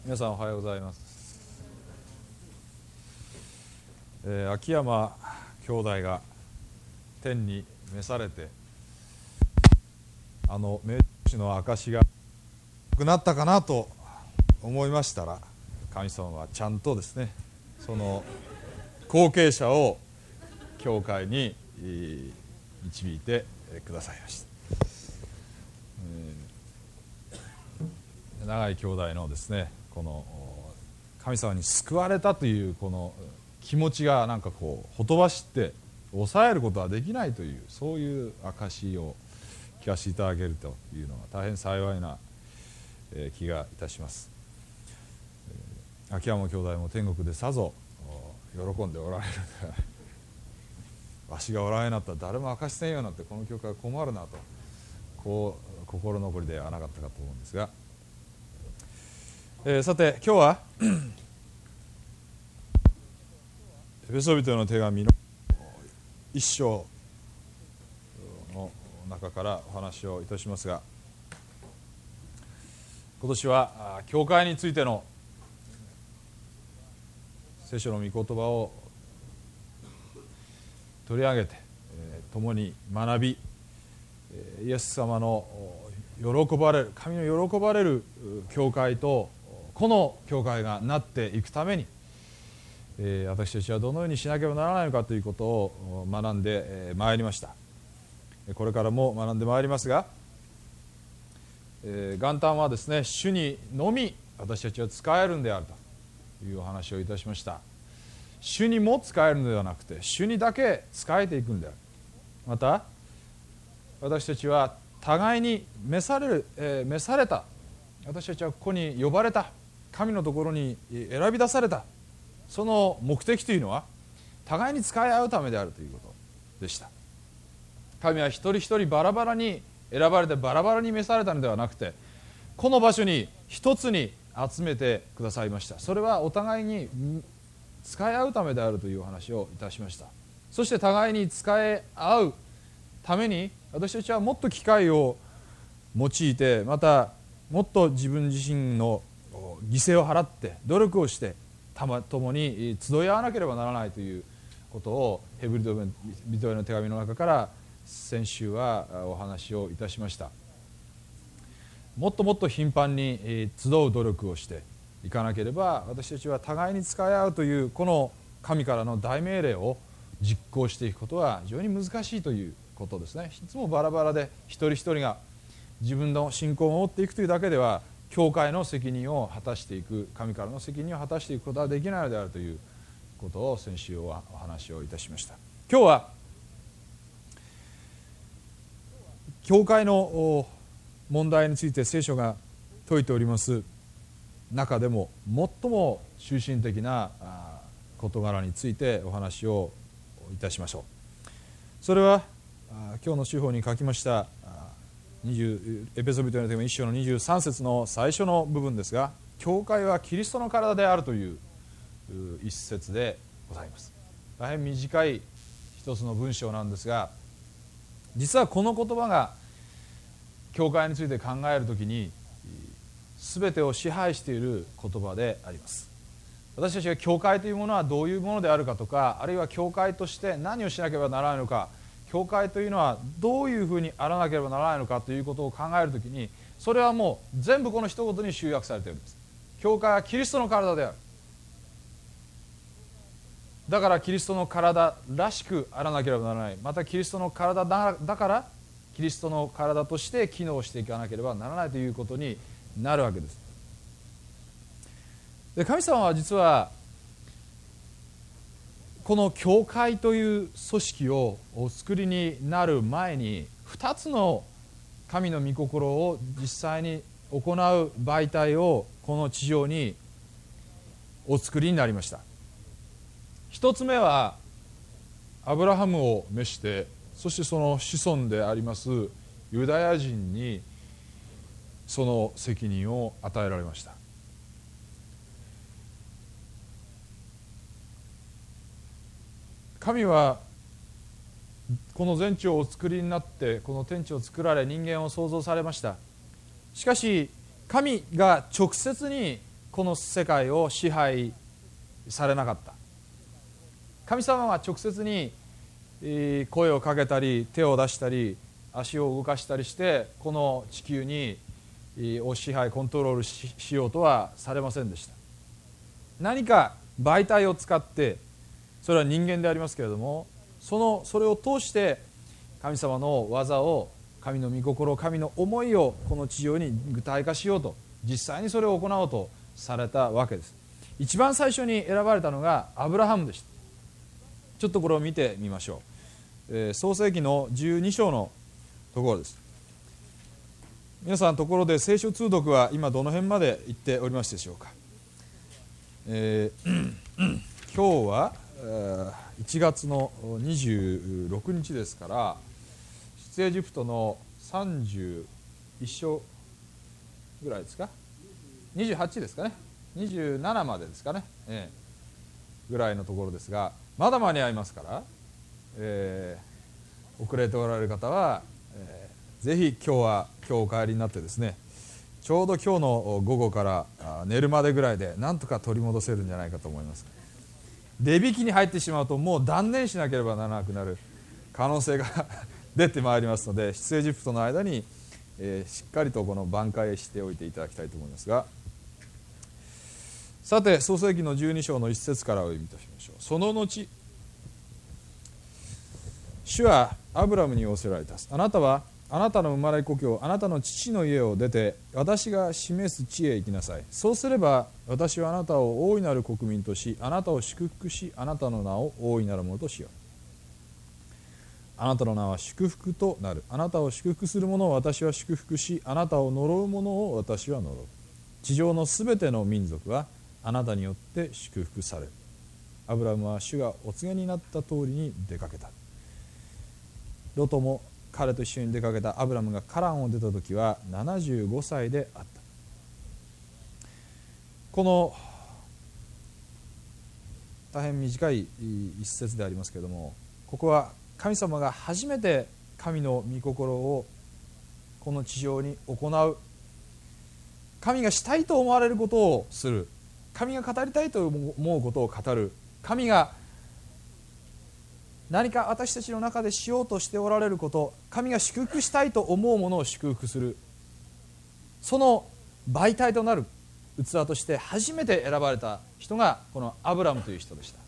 皆さんおはようございます。秋山兄弟が天に召されて、命日の証がなくなったかなと思いましたら、神様はちゃんとですね、その後継者を教会に導いてくださいました。永井兄弟のですね、この神様に救われたというこの気持ちがなんかこうほとばしって抑えることはできないという、そういう証を聞かせていただけるというのは大変幸いな気がいたします。秋山兄弟も天国でさぞ喜んでおられるではない。わしがおらんようになったら誰も証しせんようになってこの教会は困るなと、こう心残りではなかったかと思うんですが、さて今日はエペソビトへの手紙の一章の中からお話をいたしますが、今年は教会についての聖書の御言葉を取り上げて共に学び、イエス様の喜ばれる、神の喜ばれる教会とこの教会がなっていくために、私たちはどのようにしなければならないのかということを学んでまいりました。これからも学んでまいりますが、元旦はですね、主にのみ私たちは使えるんであるというお話をいたしました。主にも使えるのではなくて、主にだけ使えていくんである。また私たちは互いに召された、私たちはここに呼ばれた、神のところに選び出された、その目的というのは互いに使い合うためであるということでした。神は一人一人バラバラに選ばれてバラバラに召されたのではなくて、この場所に一つに集めてくださいました。それはお互いに使い合うためであるというお話をいたしました。そして互いに使い合うために私たちはもっと機会を用いて、またもっと自分自身の犠牲を払って努力をして共に集い合わなければならないということをヘブル人への手紙の中から先週はお話をいたしました。もっともっと頻繁に集う努力をしていかなければ、私たちは互いに使い合うというこの神からの大命令を実行していくことは非常に難しいということですね。いつもバラバラで一人一人が自分の信仰を持っていくというだけでは、教会の責任を果たしていく、神からの責任を果たしていくことはできないのであるということを先週はお話をいたしました。今日は教会の問題について聖書が説いております中でも最も中心的な事柄についてお話をいたしましょう。それは今日の手法に書きましたエペソビトへの手紙1章の23節の最初の部分ですが、教会はキリストの体であるという一節でございます。大変短い一つの文章なんですが、実はこの言葉が教会について考えるときに全てを支配している言葉であります。私たちが教会というものはどういうものであるかとか、あるいは教会として何をしなければならないのか、教会というのはどういうふうにあらなければならないのかということを考えるときに、それはもう全部この一言に集約されているんです。教会はキリストの体である。だからキリストの体らしくあらなければならない。またキリストの体だからキリストの体として機能していかなければならないということになるわけです。で、神様は実はこの教会という組織をお作りになる前に2つの神の御心を実際に行う媒体をこの地上にお作りになりました。一つ目はアブラハムを召して、そしてその子孫でありますユダヤ人にその責任を与えられました。神はこの全地をお作りになって、この天地を作られ人間を創造されました。しかし神が直接にこの世界を支配されなかった。神様は直接に声をかけたり手を出したり足を動かしたりしてこの地球に支配コントロール しようとはされませんでした。何か媒体を使って、それは人間でありますけれども、それを通して神様の技を、神の御心、神の思いをこの地上に具体化しようと、実際にそれを行おうとされたわけです。一番最初に選ばれたのがアブラハムでした。ちょっとこれを見てみましょう。創世記の12章のところです。皆さん、ところで聖書通読は今どの辺まで行っておりますでしょうか。今日は1月の26日ですから、出エジプトの31章ぐらいですか、28ですかね、27までですかね、ぐらいのところですが、まだ間に合いますから、遅れておられる方は、ぜひ今日お帰りになってですね、ちょうど今日の午後から寝るまでぐらいでなんとか取り戻せるんじゃないかと思います。値引きに入ってしまうともう断念しなければならなくなる可能性が出てまいりますので、出エジプトの間に、しっかりとこの挽回しておいていただきたいと思いますが、さて創世記の12章の1節からお読みいたしましょう。その後主はアブラムに仰せられた。あなたはあなたの生まれ故郷、あなたの父の家を出て私が示す地へ行きなさい。そうすれば私はあなたを大いなる国民とし、あなたを祝福し、あなたの名を大いなるものとしよう。あなたの名は祝福となる。あなたを祝福する者を私は祝福し、あなたを呪う者を私は呪う。地上のすべての民族はあなたによって祝福される。アブラムは主がお告げになった通りに出かけた。ロトも彼と一緒に出かけた。アブラムがカランを出た時は75歳であった。この大変短い一節でありますけれども、ここは神様が初めて神の御心をこの地上に行う、神がしたいと思われることをする、神が語りたいと思うことを語る、神が何か私たちの中でしようとしておられること、神が祝福したいと思うものを祝福する、その媒体となる器として初めて選ばれた人がこのアブラムという人でした。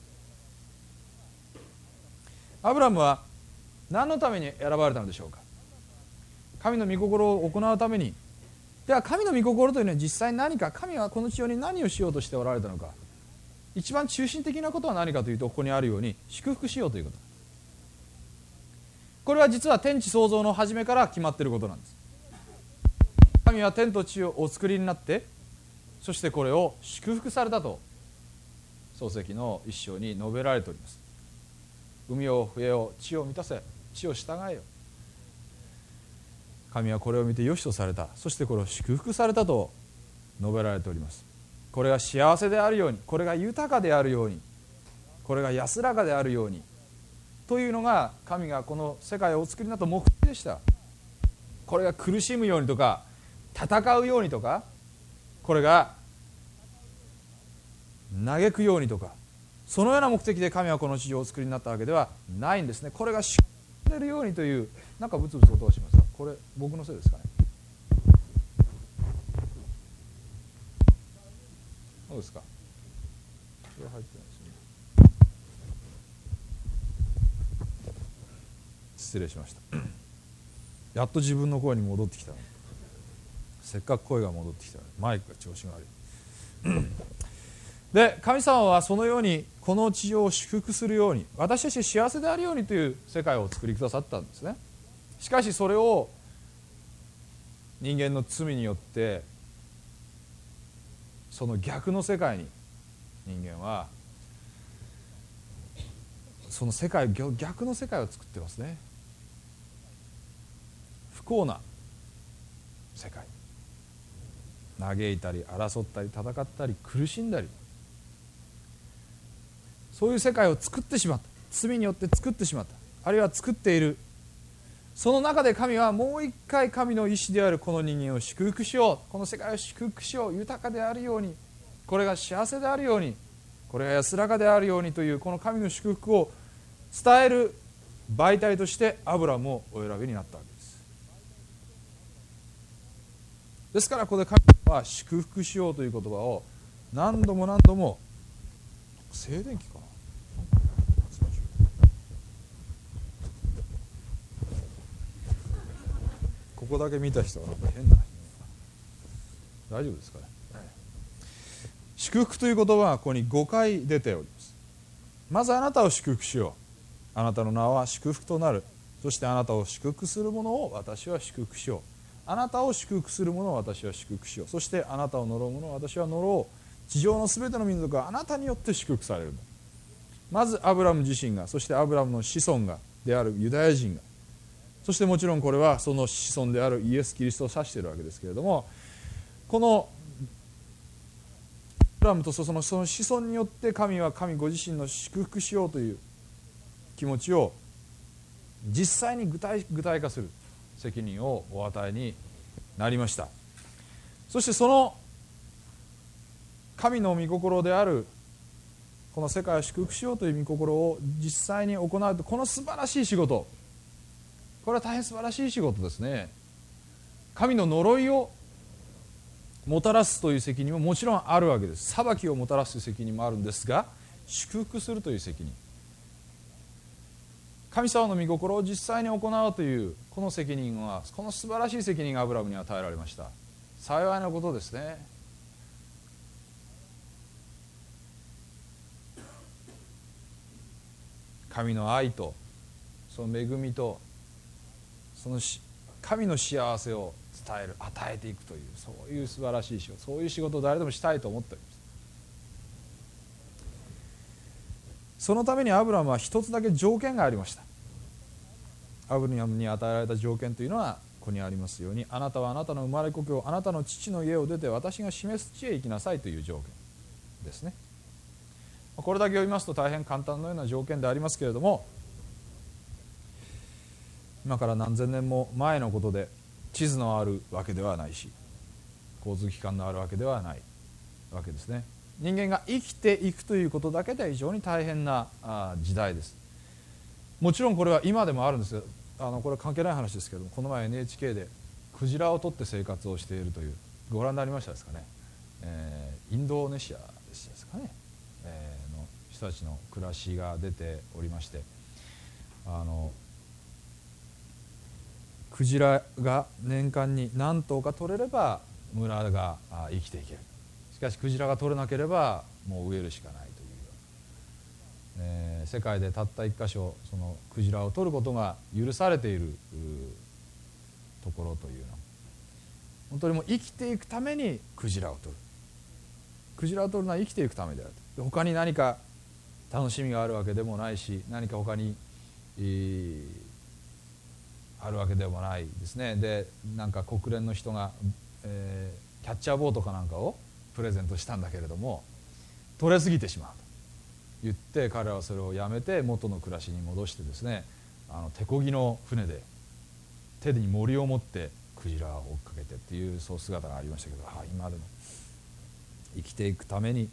アブラムは何のために選ばれたのでしょうか。神の御心を行うために。では神の御心というのは実際何か、神はこの地上に何をしようとしておられたのか。一番中心的なことは何かというと、ここにあるように祝福しようということ。これは実は天地創造の初めから決まっていることなんです。神は天と地をお作りになって、そしてこれを祝福されたと創世記の一章に述べられております。海を増えよ、地を満たせ、地を従えよ。神はこれを見て良しとされた。そしてこれを祝福されたと述べられております。これが幸せであるように、これが豊かであるように、これが安らかであるようにというのが神がこの世界をお作りになった目的でした。これが苦しむようにとか戦うようにとか、これが嘆くようにとか、そのような目的で神はこの地上をお作りになったわけではないんですね。これが祝福されるようにという、なんかブツブツ音がしますが、これ僕のせいですかね。どうですか。これ入ってないですね。失礼しました。やっと自分の声に戻ってきた。せっかく声が戻ってきたのにマイクが調子が悪い。で、神様はそのようにこの地上を祝福するように、私たち幸せであるようにという世界を作りくださったんですね。しかしそれを人間の罪によってその逆の世界に人間はその世界、逆の世界を作ってますね。不幸な世界、嘆いたり争ったり戦ったり苦しんだり、そういう世界を作ってしまった。罪によって作ってしまった、あるいは作っている。その中で神はもう一回神の意志であるこの人間を祝福しよう、この世界を祝福しよう、豊かであるようにこれが幸せであるように、これが安らかであるようにというこの神の祝福を伝える媒体としてアブラムをお選びになったわけです。ですからここで神は祝福しようという言葉を何度も何度も、静電気かな、ここだけ見た人はなんか変な、大丈夫ですかね。祝福という言葉はここに5回出ております。まずあなたを祝福しよう、あなたの名は祝福となる、そしてあなたを祝福する者を私は祝福しよう、あなたを祝福する者を私は祝福しよう、そしてあなたを呪う者を私は呪う、地上のすべての民族はあなたによって祝福される。まずアブラム自身が、そしてアブラムの子孫がであるユダヤ人が、そしてもちろんこれはその子孫であるイエス・キリストを指しているわけですけれども、このアブラムとその子孫によって神は神ご自身の祝福しようという気持ちを実際に具体化する責任をお与えになりました。そしてその神の御心であるこの世界を祝福しようという御心を実際に行うと、この素晴らしい仕事、これは大変素晴らしい仕事ですね。神の呪いをもたらすという責任ももちろんあるわけです。裁きをもたらすという責任もあるんですが、祝福するという責任、神様の御心を実際に行うというこの責任は、この素晴らしい責任がアブラムに与えられました。幸いなことですね。神の愛とその恵みとその神の幸せを伝える、与えていくという、そういう素晴らしい仕事、そういう仕事を誰でもしたいと思っております。そのためにアブラムは一つだけ条件がありました。アブラムに与えられた条件というのはここにありますように、あなたはあなたの生まれ故郷、あなたの父の家を出て私が示す地へ行きなさいという条件ですね。これだけ読みますと大変簡単のような条件でありますけれども、今から何千年も前のことで地図のあるわけではないし、交通機関のあるわけではないわけですね。人間が生きていくということだけで非常に大変な時代です。もちろんこれは今でもあるんですが、これは関係ない話ですけれども、この前 NHK でクジラを取って生活をしているという、ご覧になりましたですかね。インドネシアですかね、の人たちの暮らしが出ておりまして、クジラが年間に何頭か取れれば村が生きていける。しかしクジラが取れなければもう飢えるしかないという、世界でたった一箇所そのクジラを取ることが許されているところというのは、本当にもう生きていくためにクジラを取る。クジラを取るのは生きていくためであると。他に何か楽しみがあるわけでもないし、何か他に、あるわけでもないですね。でなんか国連の人が、キャッチャーボートかなんかをプレゼントしたんだけれども、取れすぎてしまうと言って彼らはそれをやめて元の暮らしに戻してですね、手漕ぎの船で手に銛を持ってクジラを追っかけてっていうそう姿がありましたけど、今でも生きていくために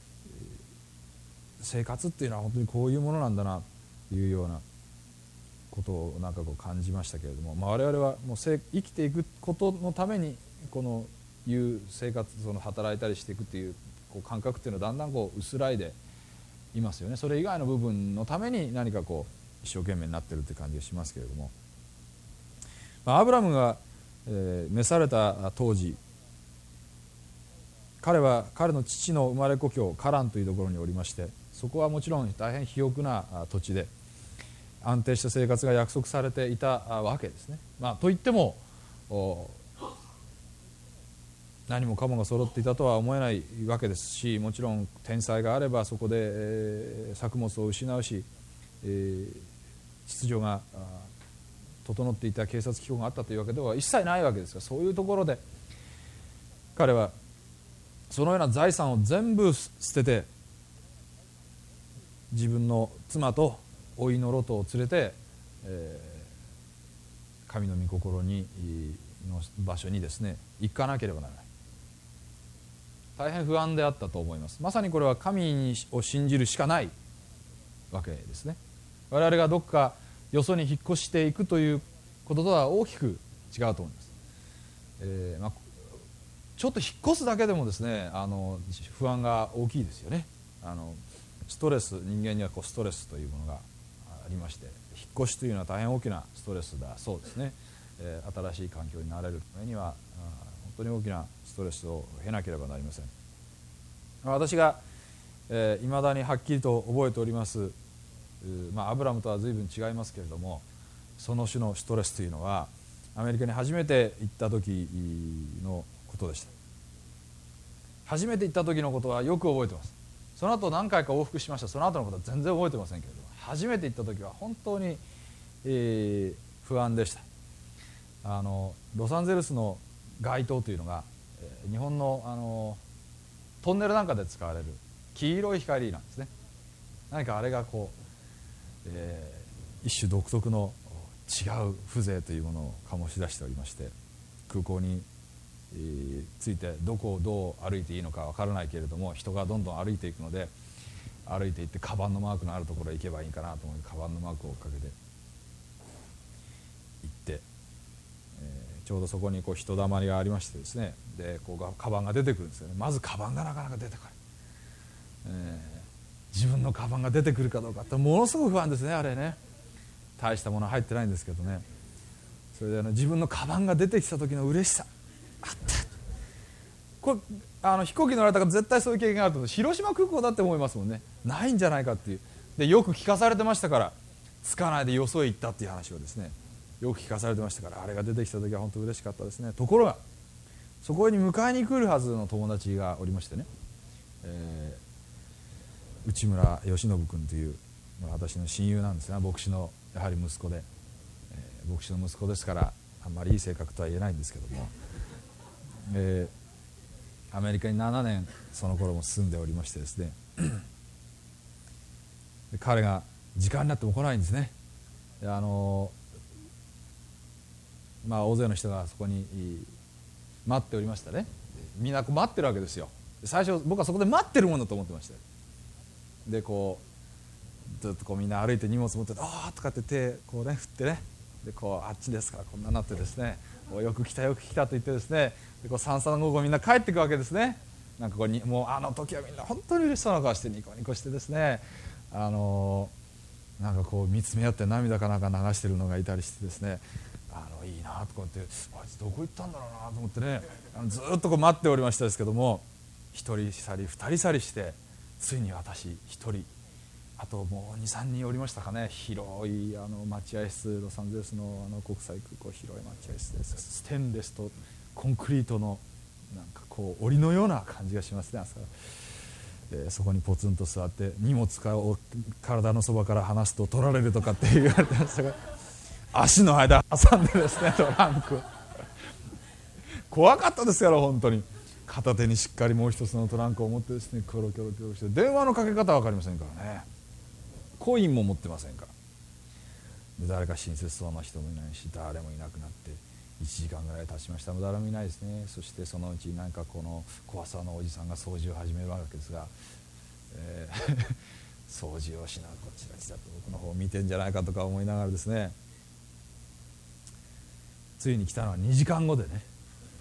生活っていうのは本当にこういうものなんだなというようなことをなんかこう感じましたけれども、我々はもう生きていくことのためにこのいう生活、その働いたりしていくっていうこう感覚っていうのはだんだんこう薄らいでいますよね。それ以外の部分のために何かこう一生懸命になってるって感じがしますけれども、アブラムが、召された当時、彼は彼の父の生まれ故郷カランというところにおりまして、そこはもちろん大変肥沃な土地で安定した生活が約束されていたわけですね。といっても何もかもが揃っていたとは思えないわけですし、もちろん天災があればそこで、作物を失うし、秩序が整っていた警察機構があったというわけでは一切ないわけですが、そういうところで彼はそのような財産を全部捨てて自分の妻と甥のロトを連れて、神の御心にの場所にですね行かなければならない。 大変不安であったと思います。まさにこれは神を信じるしかないわけですね。我々がどこかよそに引っ越していくということとは大きく違うと思います。ちょっと引っ越すだけでもですね、不安が大きいですよね。ストレス、人間にはストレスというものがありまして、引っ越しというのは大変大きなストレスだそうですね。新しい環境に慣れるためには本当に大きなストレスを経なければなりません。私がいまだにはっきりと覚えております、アブラムとは随分違いますけれども、その種のストレスというのはアメリカに初めて行った時のことでした。初めて行った時のことはよく覚えてます。その後何回か往復しました。その後のことは全然覚えてませんけれども、初めて行った時は本当に、不安でした。ロサンゼルスの街灯というのが、日本の、トンネルなんかで使われる黄色い光なんですね。何かあれが一種独特の違う風情というものを醸し出しておりまして、空港についてどこをどう歩いていいのかわからないけれども、人がどんどん歩いていくので、歩いていってカバンのマークのあるところへ行けばいいかなと思ってカバンのマークをかけて行って、ちょうどそこに人だまりがありましてですね、でカバンが出てくるんですよね。まずカバンがなかなか出てこない、自分のカバンが出てくるかどうかってものすごく不安ですね。あれね、大したもの入ってないんですけどね。それで自分のカバンが出てきた時の嬉しさ、あった、これ飛行機乗られた方絶対そういう経験があると思う。広島空港だって思いますもんね。ないんじゃないかっていう。でよく聞かされてましたから、着かないでよそへ行ったっていう話をですね、よく聞かされてましたから、あれが出てきた時は本当嬉しかったですね。ところがそこに迎えに来るはずの友達がおりましてね、内村義信君という、私の親友なんですが、牧師のやはり息子で、牧師の息子ですからあんまりいい性格とは言えないんですけども、アメリカに7年その頃も住んでおりましてですねで彼が時間になっても来ないんですね。で大勢の人がそこに待っておりましたね。みんな待ってるわけですよ。最初僕はそこで待ってるものと思ってました。でずっとみんな歩いて荷物持って「ああ」とかって手振ってね、であっちですからこんなになってですね、よく来たよく来たと言ってですね、で三々五々みんな帰っていくわけですね。なんかもうあの時はみんな本当に嬉しそうな顔してニコニコしてですね、なんか見つめ合って涙かなんか流してるのがいたりしてですね、いいなとかってあいつどこ行ったんだろうなと思ってね、ずっと待っておりましたですけども、一人去り二人去りして、ついに私一人、あともう 2,3 人おりましたかね。広い待合室、ロサンゼルスの国際空港、広い待合室です。ステンレスとコンクリートのなんか檻のような感じがしますね。そこにポツンと座って荷物を体のそばから離すと取られるとかって言われてましたが、足の間挟んでですね、トランク怖かったですから、本当に片手にしっかりもう一つのトランクを持ってですね、キョロキョロキョロして、電話のかけ方は分かりませんからね、コインも持ってませんから。で誰か親切そうな人もいないし、誰もいなくなって1時間ぐらい経ちました。誰もいないですね。そしてそのうち何か怖さのおじさんが掃除を始めるわけですが、掃除をしながらこちらちらと僕の方を見てんじゃないかとか思いながらですね、ついに来たのは2時間後でね、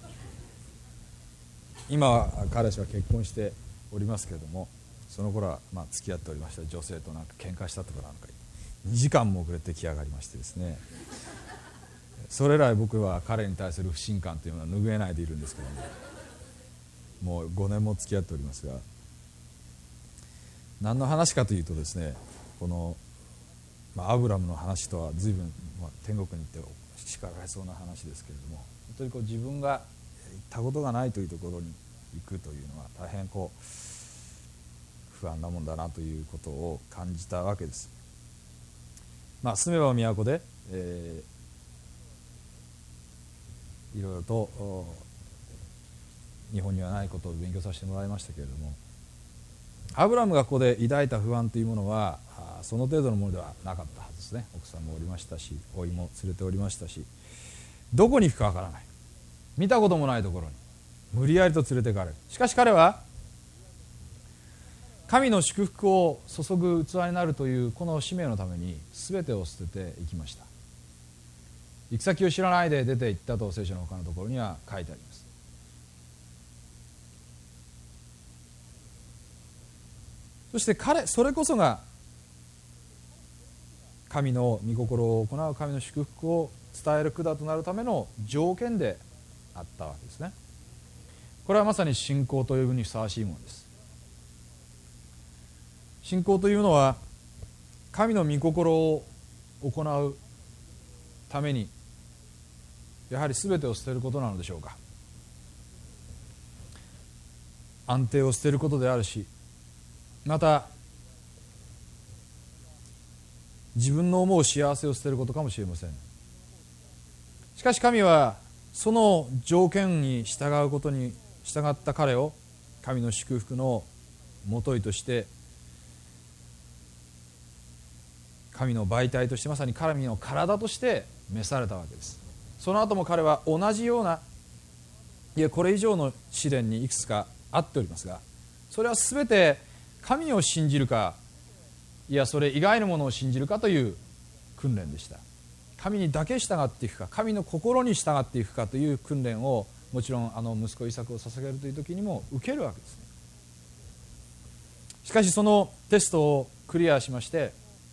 今は彼氏は結婚しておりますけれども、その頃は付き合っておりました女性となんか喧嘩したとかなんか2時間も遅れて来やがりましてですね、それ以来僕は彼に対する不信感というのは拭えないでいるんですけども、もう5年も付き合っておりますが、何の話かというとですね、アブラムの話とは随分、天国に行って叱られそうな話ですけれども、本当に自分が行ったことがないというところに行くというのは大変不安なもんだなということを感じたわけです。住めば都で、いろいろと日本にはないことを勉強させてもらいましたけれども、アブラムがここで抱いた不安というものはその程度のものではなかったはずですね。奥さんもおりましたし、甥も連れておりましたし、どこに行くかわからない、見たこともないところに無理やりと連れて行かれる。しかし彼は神の祝福を注ぐ器になるというこの使命のために全てを捨てていきました。行き先を知らないで出て行ったと聖書の他のところには書いてあります。そしてそれこそが神の御心を行う神の祝福を伝える管となるための条件であったわけですね。これはまさに信仰というにふさわしいものです。信仰というのは神の御心を行うためにやはり全てを捨てることなのでしょうか。安定を捨てることであるし、また自分の思う幸せを捨てることかもしれません。しかし神はその条件に従うことに従った彼を神の祝福のもといとして神の媒体としてまさに神の体として召されたわけです。その後も彼は同じようないやこれ以上の試練にいくつかあっておりますが、それは全て神を信じるかいやそれ以外のものを信じるかという訓練でした。神にだけ従っていくか神の心に従っていくかという訓練をもちろん息子イサクを捧げるという時にも受けるわけですね。しかしそのテストをクリアしまして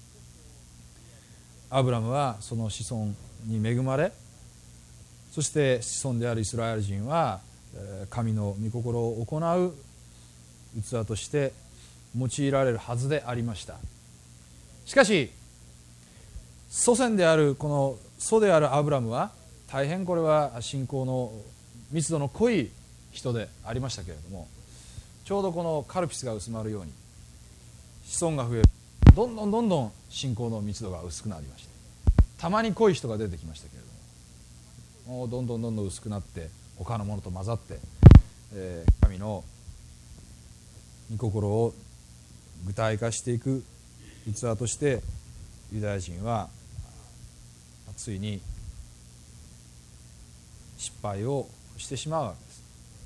アブラムはその子孫に恵まれ、そして子孫であるイスラエル人は神の御心を行う器として用いられるはずでありました。しかし祖先であるこの祖であるアブラムは大変これは信仰の密度の濃い人でありましたけれども、ちょうどこのカルピスが薄まるように子孫が増えるどんどん信仰の密度が薄くなりまして、たまに濃い人が出てきましたけれども、もうどんどん薄くなって他のものと混ざって、神の御心を具体化していく器としてユダヤ人はついに失敗をしてしまうわけです。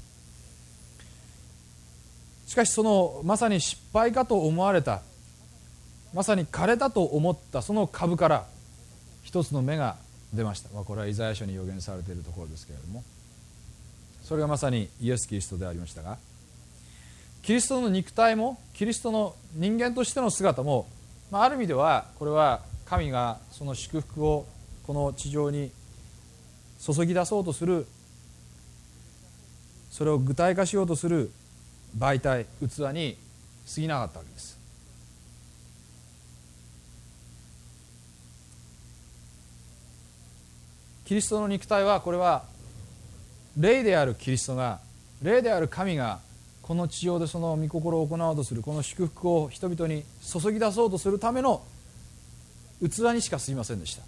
しかしそのまさに失敗かと思われた、まさに枯れたと思ったその株から一つの芽が出ました。これはイザヤ書に予言されているところですけれども、それがまさにイエス・キリストでありましたが、キリストの肉体もキリストの人間としての姿も、ある意味ではこれは神がその祝福をこの地上に注ぎ出そうとする、それを具体化しようとする媒体器に過ぎなかったわけです。キリストの肉体はこれは霊であるキリストが、霊である神がこの地上でその御心を行おうとするこの祝福を人々に注ぎ出そうとするための器にしか過ぎませんでした。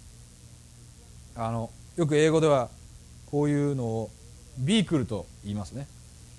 よく英語ではこういうのをビークルと言いますね。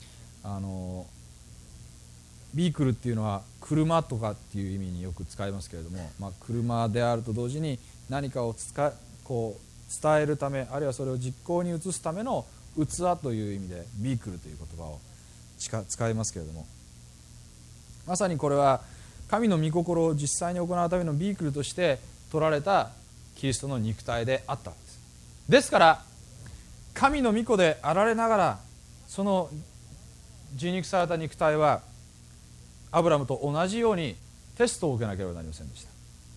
ビークルっていうのは車とかっていう意味によく使いますけれども、車であると同時に何かをこう伝えるため、あるいはそれを実行に移すための器という意味でビークルという言葉を使いますけれども、まさにこれは神の御心を実際に行うためのビークルとして取られたキリストの肉体であったわけです。ですから神の御子であられながらその受肉された肉体はアブラムと同じようにテストを受けなければなりませんでした。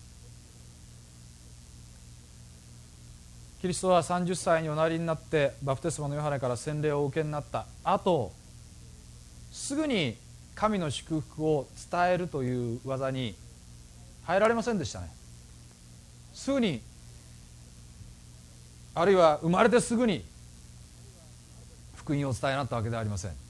キリストは30歳におなりになってバプテスマのヨハネから洗礼をお受けになった後、すぐに神の祝福を伝えるという技に入られませんでしたね。すぐに、あるいは生まれてすぐに福音を伝えになったわけではありません。